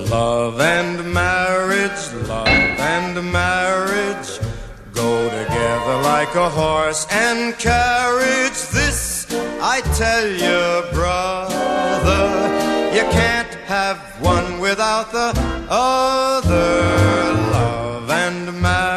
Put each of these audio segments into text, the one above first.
Love and marriage go together like a horse and carriage. This I tell you, brother, you can't have one without the other. Love and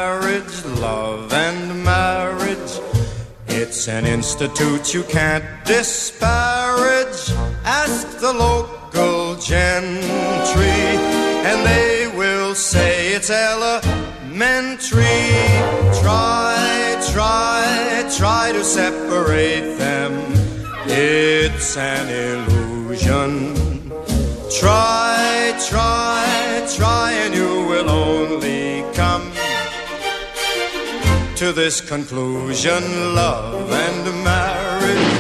marriage, it's an institute you can't disparage. Ask the local gentry, and they will say it's elementary. Try to separate them. It's an illusion. Try, and you will only come to this conclusion. Love and marriage.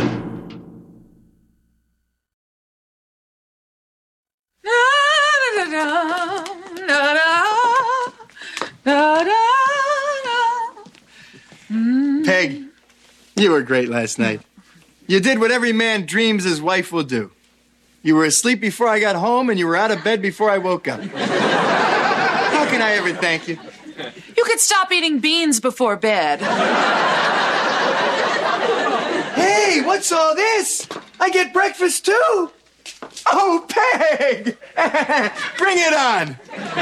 Peg, you were great last night. You did what every man dreams his wife will do. You were asleep before I got home, and you were out of bed before I woke up. How can I ever thank you? You could stop eating beans before bed. Hey, what's all this? I get breakfast too. Oh, Peg! Bring it on.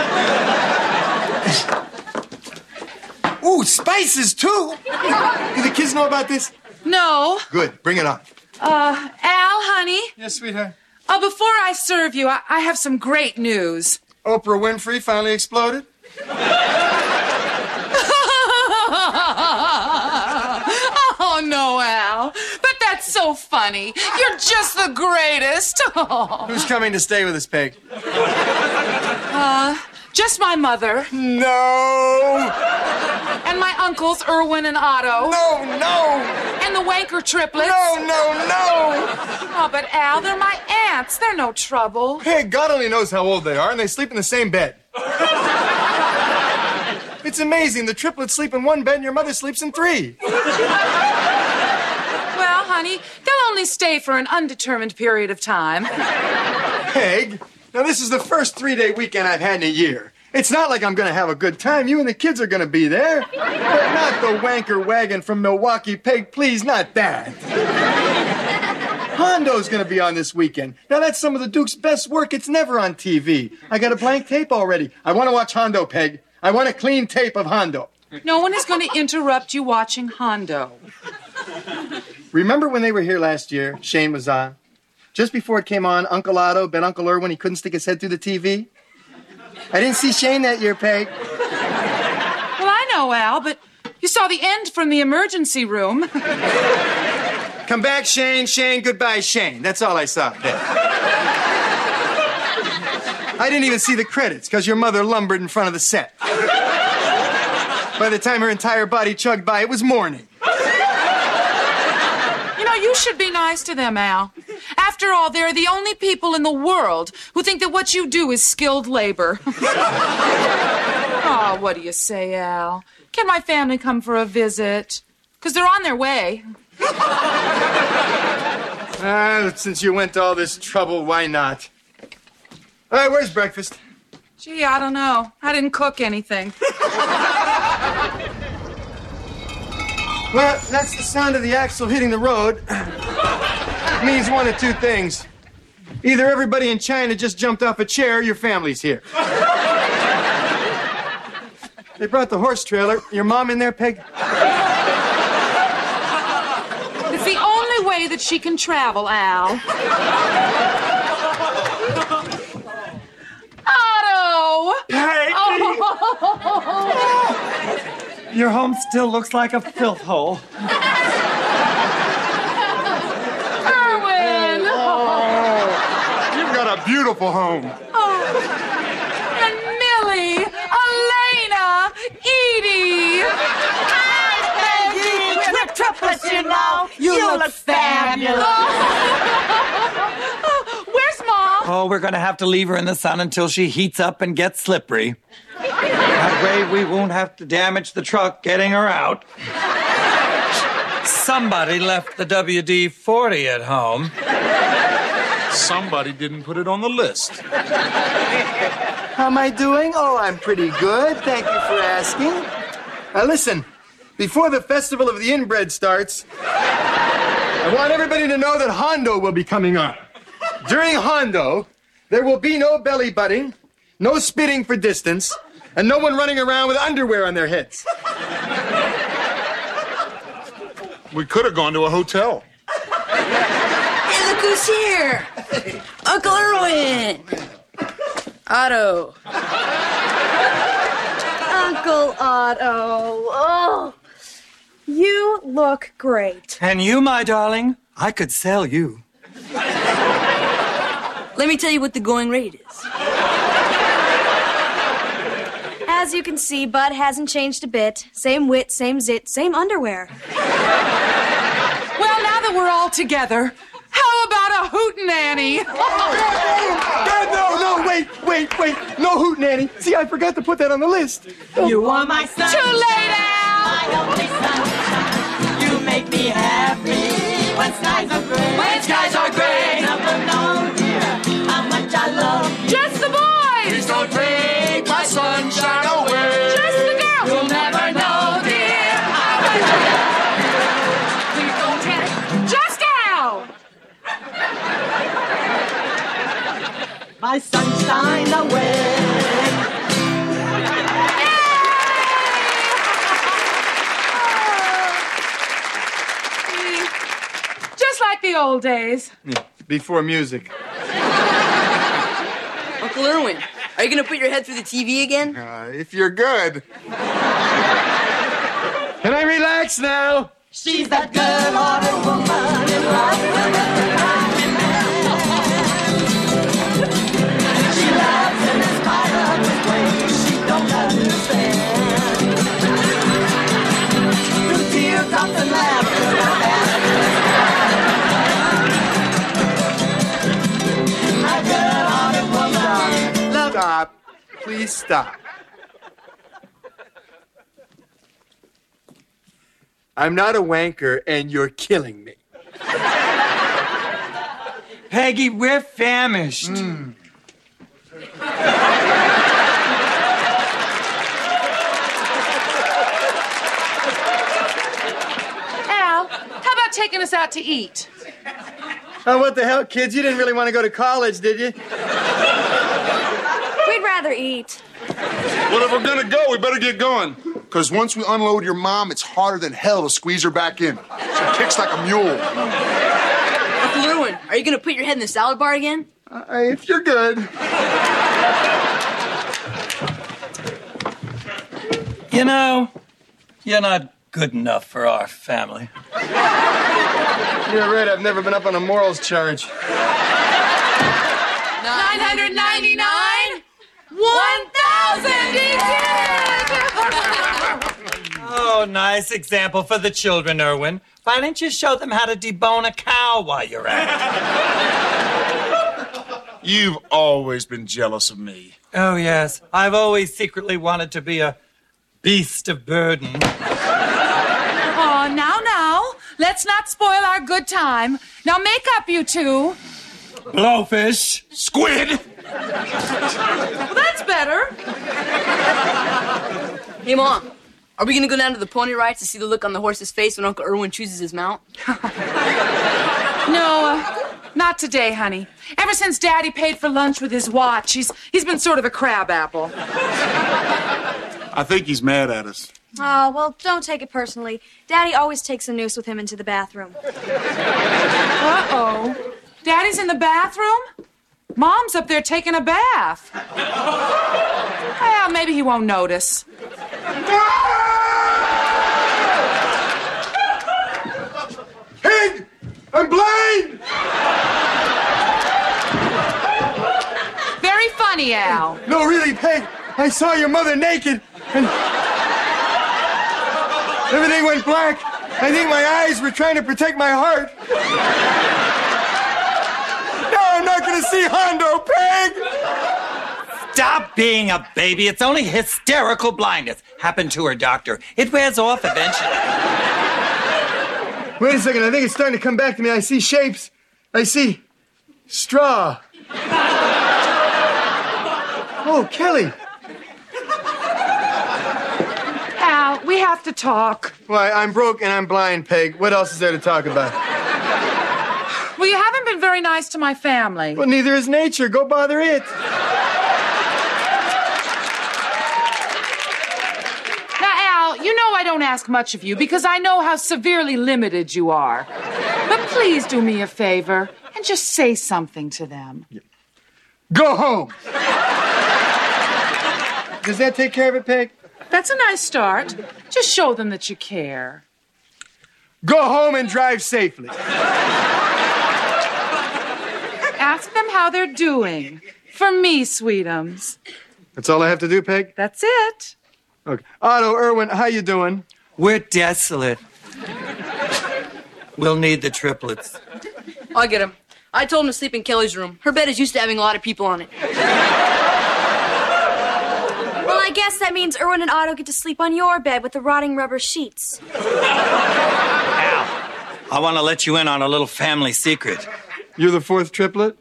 Ooh, spices too. Do the kids know about this? No. Good, bring it on. Al, honey. Yes, sweetheart. Before I serve you, I have some great news. Oprah Winfrey finally exploded? Oh, no, Al. But that's so funny. You're just the greatest. Who's coming to stay with us, Peg? Just my mother. No! And my uncles, Irwin and Otto. No! And the Wanker triplets. No! Oh, but Al, they're my aunts. They're no trouble. Peg, God only knows how old they are, and they sleep in the same bed. It's amazing. The triplets sleep in one bed, and your mother sleeps in three. Well, honey, they'll only stay for an undetermined period of time. Peg, now this is the first 3-day weekend I've had in a year. It's not like I'm going to have a good time. You and the kids are going to be there. But not the wanker wagon from Milwaukee. Peg, please, not that. Hondo's going to be on this weekend. Now, that's some of the Duke's best work. It's never on TV. I got a blank tape already. I want to watch Hondo, Peg. I want a clean tape of Hondo. No one is going to interrupt you watching Hondo. Remember when they were here last year? Shane was on. Just before it came on, Uncle Otto bet Uncle Irwin he couldn't stick his head through the TV. I didn't see Shane that year, Peg. Well, I know, Al, but you saw the end from the emergency room. Come back, Shane. Shane, goodbye, Shane. That's all I saw. I didn't even see the credits because your mother lumbered in front of the set. By the time her entire body chugged by, it was morning. You know, you should be nice to them, Al. After all, they're the only people in the world who think that what you do is skilled labor. Oh, what do you say, Al? Can my family come for a visit? Because they're on their way. Since you went to all this trouble, why not? All right, where's breakfast? Gee, I don't know. I didn't cook anything. Well, that's the sound of the axle hitting the road. It means one of two things. Either everybody in China just jumped off a chair or your family's here. They brought the horse trailer. Your mom in there, Peg? It's the only way that she can travel, Al. Otto! Peggy! Oh. Your home still looks like a filth hole. Irwin! Oh, you've got a beautiful home. Oh. And Millie, Elena, Edie. Hi, Peggy. We're the triplets, you know. You look fabulous. Where's Mom? Oh, we're going to have to leave her in the sun until she heats up and gets slippery. That way we won't have to damage the truck getting her out. Somebody left the WD-40 at home. Somebody didn't put it on the list. How am I doing? Oh, I'm pretty good. Thank you for asking. Now listen, before the Festival of the Inbred starts, I want everybody to know that Hondo will be coming on. During Hondo, there will be no belly butting, no spitting for distance, and no one running around with underwear on their heads. We could have gone to a hotel. Hey, look who's here! Uncle Irwin! Otto. Uncle Otto. Oh, you look great. And you, my darling, I could sell you. Let me tell you what the going rate is. As you can see, Bud hasn't changed a bit. Same wit, same zit, same underwear. Well, now that we're all together, how about a hootenanny? No, wait. No hootenanny. See, I forgot to put that on the list. You are my son. Too late, Al! My only sunshine. You make me happy when skies are gray. When skies are gray. Never know, dear, how much I love you. Just the boys! Please don't take my sunshine away. Just the girls! You'll never know, dear, how much I love Please don't take just Al! my sunshine away. Just like the old days. Before music. Uncle Irwin, are you gonna put your head through the TV again? If you're good. Can I relax now? She's that good-hearted woman in love with a kind man. She loves him in spite of his ways she don't understand. Through teardrops and laughter, a good-hearted woman. Stop. Please stop. I'm not a wanker, and you're killing me. Peggy, we're famished. Al, how about taking us out to eat? Oh, what the hell, kids? You didn't really want to go to college, did you? We'd rather eat. Well, if we're gonna go, we better get going. Because once we unload your mom, it's harder than hell to squeeze her back in. She kicks like a mule. Uncle Irwin, are you gonna put your head in the salad bar again? If you're good. You know, you're not good enough for our family. You're right, I've never been up on a morals charge. 999? 1,000! He did! Oh, nice example for the children, Irwin. Why don't you show them how to debone a cow while you're at it? You've always been jealous of me. Oh, yes. I've always secretly wanted to be a beast of burden. Oh, now. Let's not spoil our good time. Now make up, you two. Blowfish. Squid! Well, that's better. Hey, Mom, are we gonna go down to the pony rides to see the look on the horse's face when Uncle Irwin chooses his mount? No, not today, honey. Ever since Daddy paid for lunch with his watch, he's been sort of a crabapple. I think he's mad at us. Oh, well, don't take it personally. Daddy always takes a noose with him into the bathroom. Uh-oh. Daddy's in the bathroom? Mom's up there taking a bath. Well, maybe he won't notice. Pig! I'm blind! Very funny, Al. No, really, Peg. I saw your mother naked, and everything went black. I think my eyes were trying to protect my heart. Now I'm not going to see Hondo, Peg! Stop being a baby. It's only hysterical blindness. Happened to her, doctor. It wears off eventually. Wait a second. I think it's starting to come back to me. I see shapes. I see Straw. Oh, Kelly. Al, we have to talk. Why, I'm broke and I'm blind, Peg. What else is there to talk about? Well, you haven't been very nice to my family. Well, neither is nature. Go bother it. Now, Al, you know I don't ask much of you because I know how severely limited you are. But please do me a favor and just say something to them. Go home. Does that take care of it, Peg? That's a nice start. Just show them that you care. Go home and drive safely. Ask them how they're doing. For me, sweetums. That's all I have to do, Peg? That's it. Okay. Otto, Irwin, how you doing? We're desolate. We'll need the triplets. I'll get him. I told him to sleep in Kelly's room. Her bed is used to having a lot of people on it. Well, I guess that means Irwin and Otto get to sleep on your bed with the rotting rubber sheets. Al, I want to let you in on a little family secret. You're the fourth triplet?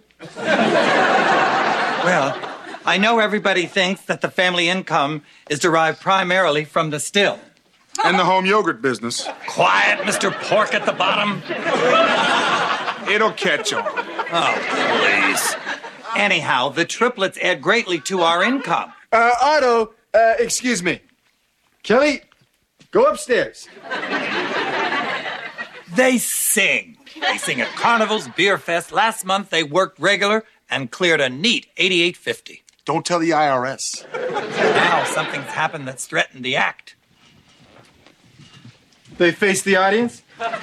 Well, I know everybody thinks that the family income is derived primarily from the still. And the home yogurt business. Quiet, Mr. Pork at the bottom. It'll catch on. Oh, please. Anyhow, the triplets add greatly to our income. Otto, excuse me. Kelly, go upstairs. They sing. They sing at carnivals, beer fest. Last month, they worked regular and cleared a neat $88.50. Don't tell the IRS. Now something's happened that's threatened the act. They face the audience?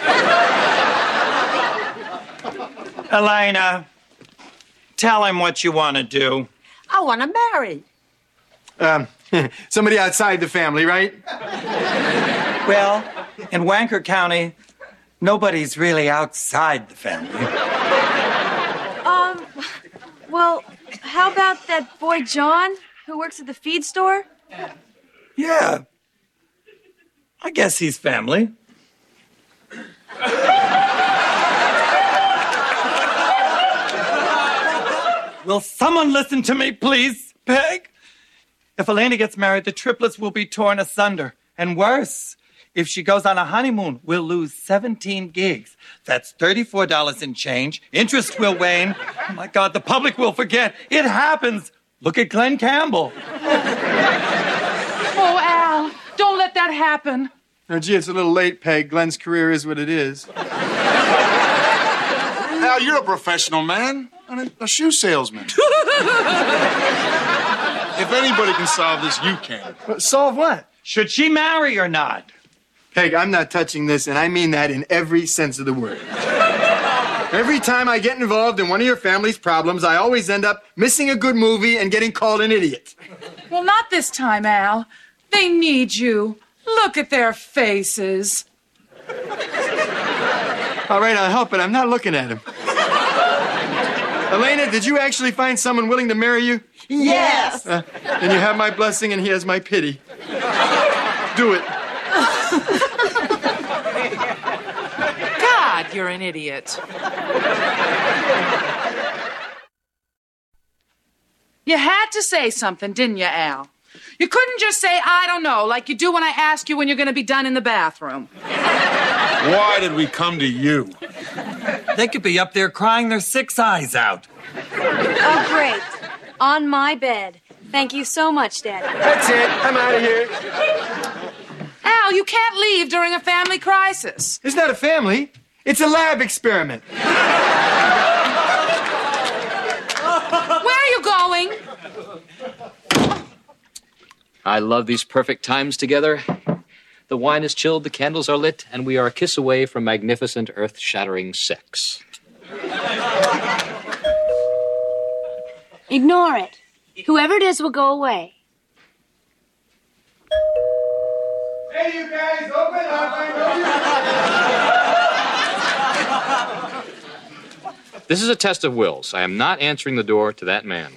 Elena, tell him what you want to do. I want to marry. Somebody outside the family, right? Well, in Wanker County, nobody's really outside the family. Well, how about that boy John who works at the feed store? Yeah. I guess he's family. Will someone listen to me, please, Peg? If Elena gets married, the triplets will be torn asunder. And worse, if she goes on a honeymoon, we'll lose 17 gigs. That's $34 in change. Interest will wane. Oh, my God, the public will forget. It happens. Look at Glenn Campbell. Oh, Al, don't let that happen. Oh, gee, it's a little late, Peg. Glenn's career is what it is. Al, you're a professional man. And a shoe salesman. If anybody can solve this, you can. Solve what? Should she marry or not? Peg, I'm not touching this, and I mean that in every sense of the word. Every time I get involved in one of your family's problems, I always end up missing a good movie and getting called an idiot. Well, not this time, Al. They need you. Look at their faces. All right, I'll help it. I'm not looking at him. Elena, did you actually find someone willing to marry you? Yes. Then you have my blessing and he has my pity. Do it. God, you're an idiot. You had to say something, didn't you, Al? You couldn't just say, I don't know, like you do when I ask you when you're going to be done in the bathroom. Why did we come to you? They could be up there crying their six eyes out. Oh, great. On my bed. Thank you so much, Daddy. That's it. I'm out of here. Al, you can't leave during a family crisis. It's not a family. It's a lab experiment. Where are you going? I love these perfect times together. The wine is chilled, the candles are lit, and we are a kiss away from magnificent, earth-shattering sex. Ignore it. Whoever it is will go away. Hey, you guys, open up. I know you're... This is a test of wills. I am not answering the door to that man.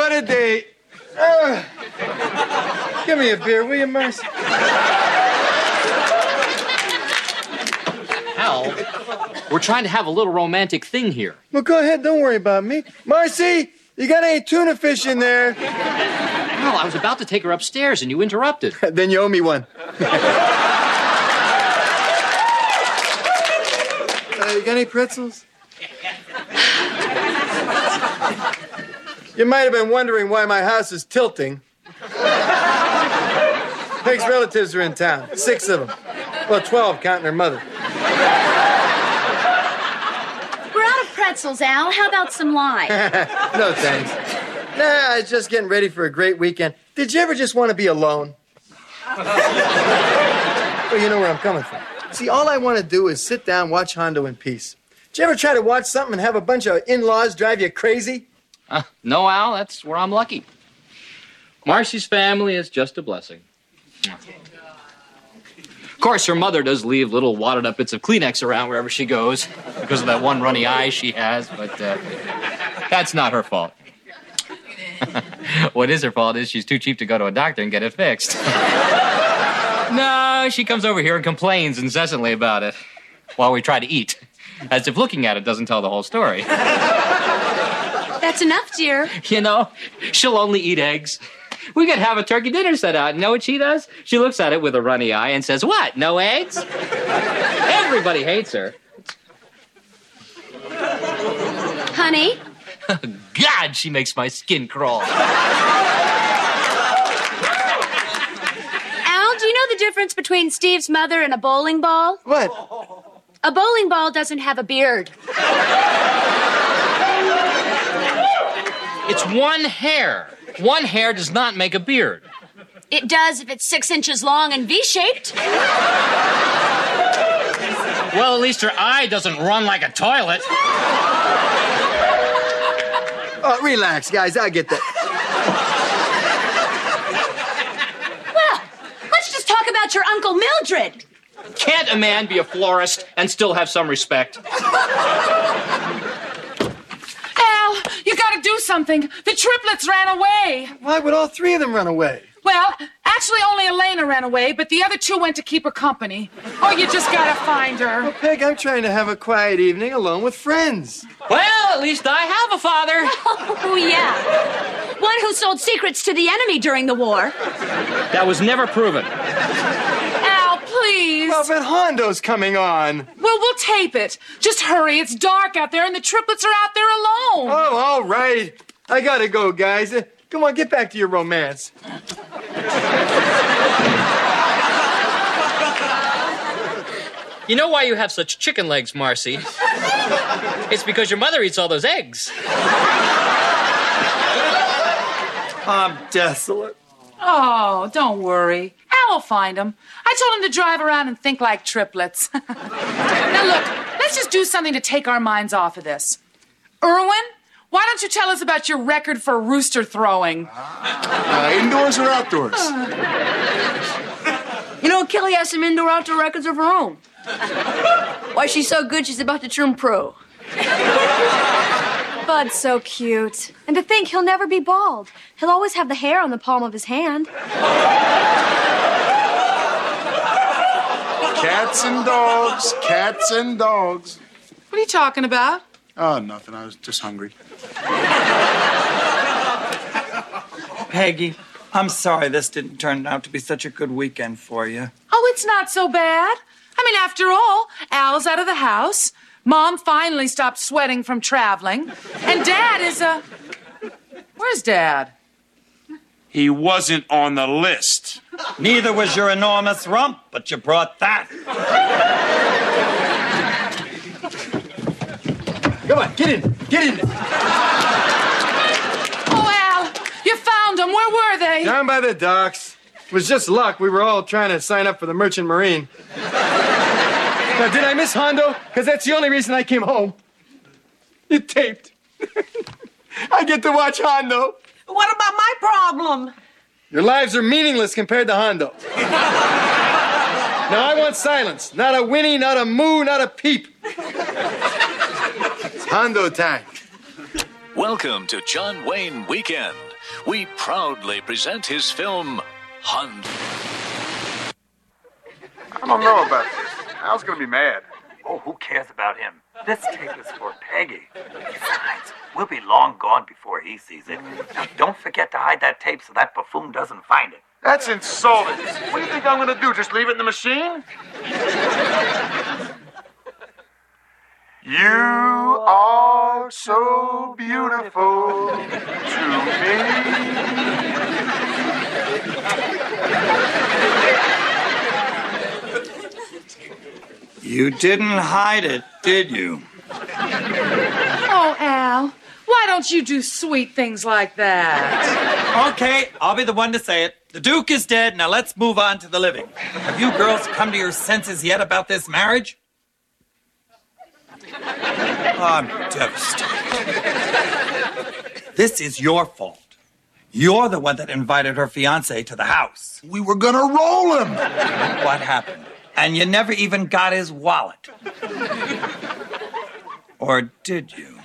What a day. Give me a beer, will you, Marcy? Al, we're trying to have a little romantic thing here. Well, go ahead. Don't worry about me. Marcy, you got any tuna fish in there? Al, I was about to take her upstairs and you interrupted. Then you owe me one. You got any pretzels? You might have been wondering why my house is tilting. Peg's relatives are in town. 6 of them. Well, 12, counting her mother. We're out of pretzels, Al. How about some lime? No, thanks. Nah, I was just getting ready for a great weekend. Did you ever just want to be alone? Well, you know where I'm coming from. See, all I want to do is sit down, watch Hondo in peace. Did you ever try to watch something and have a bunch of in-laws drive you crazy? No, Al, that's where I'm lucky. Marcy's family is just a blessing. Of course, her mother does leave little wadded up bits of Kleenex around wherever she goes because of that one runny eye she has, but that's not her fault. What is her fault is she's too cheap to go to a doctor and get it fixed. No, she comes over here and complains incessantly about it while we try to eat, as if looking at it doesn't tell the whole story. That's enough, dear. You know, she'll only eat eggs. We could have a turkey dinner set out. You know what she does? She looks at it with a runny eye and says, "What, no eggs?" Everybody hates her. Honey? God, she makes my skin crawl. Al, do you know the difference between Steve's mother and a bowling ball? What? A bowling ball doesn't have a beard. It's one hair. One hair does not make a beard. It does if it's 6 inches long and V-shaped. Well, at least her eye doesn't run like a toilet. Oh, relax, guys. I'll get that. Well, let's just talk about your Uncle Mildred. Can't a man be a florist and still have some respect? Al, you gotta do something. The triplets ran away. Why would all 3 of them run away? Well, actually only Elena ran away, but the other 2 went to keep her company. Oh, you just gotta find her. Well, Peg, I'm trying to have a quiet evening alone with friends. Well, at least I have a father. Oh, yeah. One who sold secrets to the enemy during the war. That was never proven. Al, please. Well, but Hondo's coming on. Well, we'll tape it. Just hurry. It's dark out there, and the triplets are out there alone. Oh, all right. I gotta go, guys. Come on, get back to your romance. You know why you have such chicken legs, Marcy? It's because your mother eats all those eggs. I'm desolate. Oh, don't worry. Al will find them. I told him to drive around and think like triplets. Now, look, let's just do something to take our minds off of this. Irwin, why don't you tell us about your record for rooster throwing? Indoors or outdoors? You know, Kelly has some indoor-outdoor records of her own. Why, she's so good, she's about to turn pro. Bud's so cute. And to think he'll never be bald. He'll always have the hair on the palm of his hand. Cats and dogs, cats and dogs. What are you talking about? Oh, nothing. I was just hungry. Peggy, I'm sorry this didn't turn out to be such a good weekend for you. Oh, it's not so bad. I mean, after all, Al's out of the house. Mom finally stopped sweating from traveling. And Dad is Where's Dad? He wasn't on the list. Neither was your enormous rump, but you brought that. Come on, get in. Get in. Oh, Al, you found them. Where were they? Down by the docks. It was just luck. We were all trying to sign up for the Merchant Marine. Now, did I miss Hondo? Because that's the only reason I came home. It taped. I get to watch Hondo. What about my problem? Your lives are meaningless compared to Hondo. Now, I want silence. Not a whinny, not a moo, not a peep. It's Hondo time. Welcome to John Wayne Weekend, we proudly present his film, Hunt. I don't know about this. Al's gonna be mad. Oh, who cares about him? This tape is for Peggy. Besides, we'll be long gone before he sees it. Now, don't forget to hide that tape so that buffoon doesn't find it. That's insulting. What do you think I'm gonna do? Just leave it in the machine? You are so beautiful to me. You didn't hide it, did you? Oh, Al, why don't you do sweet things like that? Okay, I'll be the one to say it. The Duke is dead. Now let's move on to the living. Have you girls come to your senses yet about this marriage? I'm devastated. This is your fault. You're the one that invited her fiancé to the house. We were gonna roll him. What happened? And you never even got his wallet. Or did you?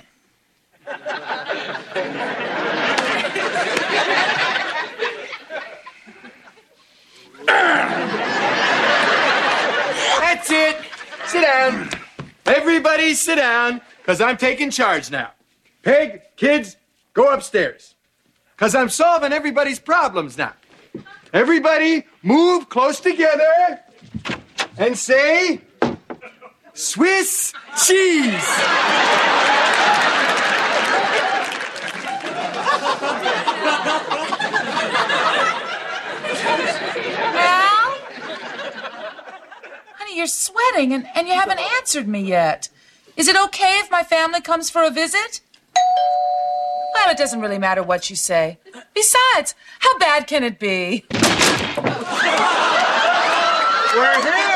That's it. Sit down. Everybody sit down, because I'm taking charge now. Peg, kids, go upstairs. Because I'm solving everybody's problems now. Everybody move close together and say, Swiss cheese. Al? Honey, you're sweating and you haven't answered me yet. Is it okay if my family comes for a visit? Well, it doesn't really matter what you say. Besides, how bad can it be? We're here.